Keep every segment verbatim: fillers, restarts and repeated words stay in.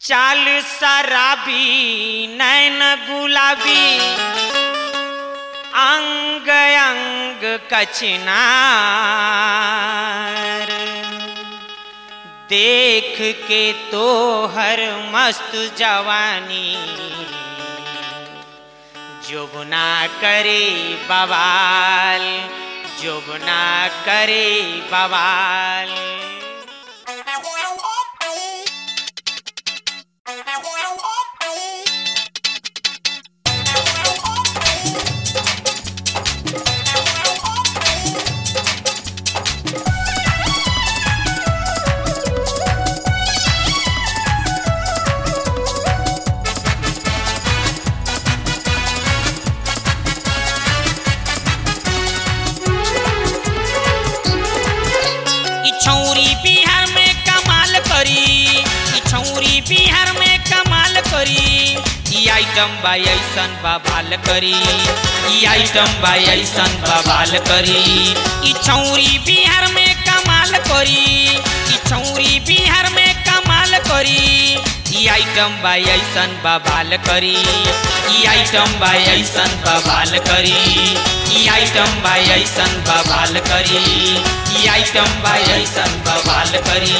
चाल शराबी नैन गुलाबी अंग अंग कचनार देख के तो हर मस्त जवानी जोगना करे बवाल जोगना करे बवाल। बिहार में कमाल करी ई आइटम बाई ऐसन बवाल करी ई आइटम बाई ऐसन बवाल करी ई छौरी बिहार में कमाल करी ई छौरी बिहार में कमाल करी ई आइटम बाई ऐसन बवाल करी ई आइटम बाई ऐसन बवाल करी ई आइटम बाई ऐसन बवाल करी ई आइटम बाई ऐसन बवाल करी।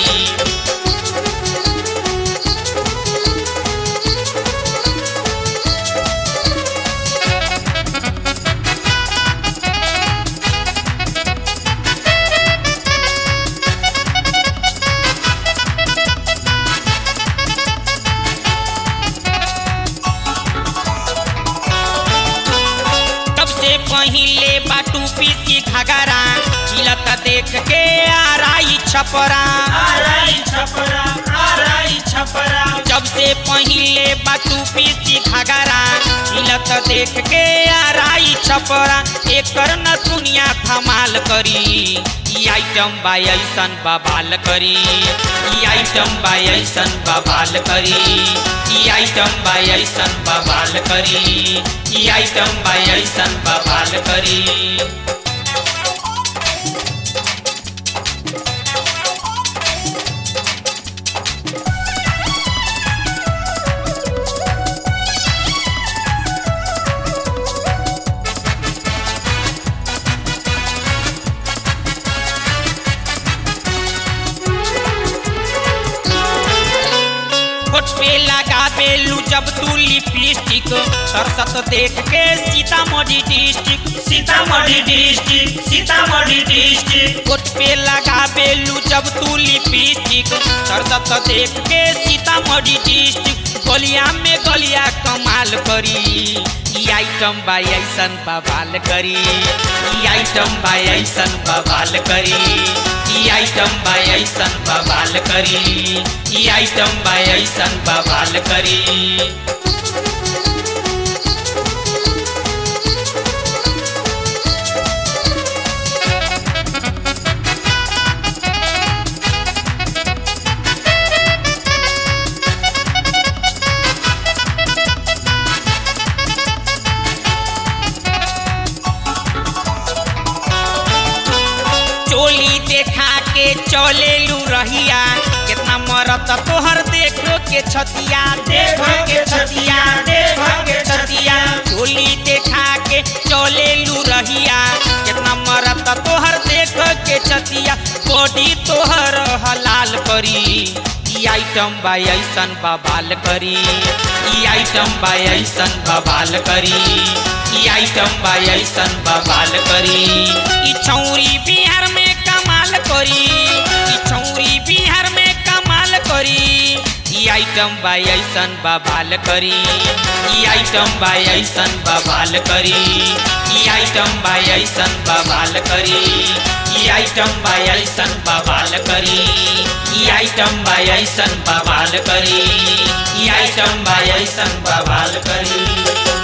पहिले बाटू पीसी घगरा हिलत देख के आराई छपरा आराई छपरा आराई छपरा जब से पहिले बाटू पीसी घगरा हिलत देख के आराई छपरा एकर न दुनिया धमाल करी ई आइटम बाई ऐसन बवाल करी ई आइटम बाई ऐसन बवाल करी ई आइटम बाई ऐसन बवाल करी ई आइटम बाई ऐसन बवाल करी। पे लगा बेलू जब तू लिपस्टिक सरसत देख के Sitamarhi district Sitamarhi district Sitamarhi district coat पे लगा बेलू जब तू लिपस्टिक सरसत देख के सीतामढ़ी डिस्ट्रिक्ट गलिया में गलिया कमाल करी ई आइटम बाई ऐसन बवाल करी ई आइटम बाई ऐसन बवाल करी ई आइटम बाई ऐसन बवाल करी ई आइटम बाई ऐसन बवाल करी। चोली देखा के चलेलू रहिया कितना मरत तोहर देखो के छतिया देखो के छतिया देखो के छतिया चोली देखा के चलेलू रहिया कितना मरत तोहर देखो के छतिया बॉडी तोहर हलाल करी ई आइटम बाई ऐसन बवाल करी ई आइटम बाई ऐसन बवाल करी ई आइटम बाई ऐसन बवाल करी ई छौरी बिहार में कमाल करी ई छौरी बिहार में कमाल करी ई आइटम बाई ऐसन बवाल करी ई आइटम बाई ऐसन बवाल करी ई आइटम बाई ऐसन बवाल करी ई आइटम बाई ऐसन बवाल करी ई आइटम बाई ऐसन बवाल करी ई आइटम बाई ऐसन बवाल करी।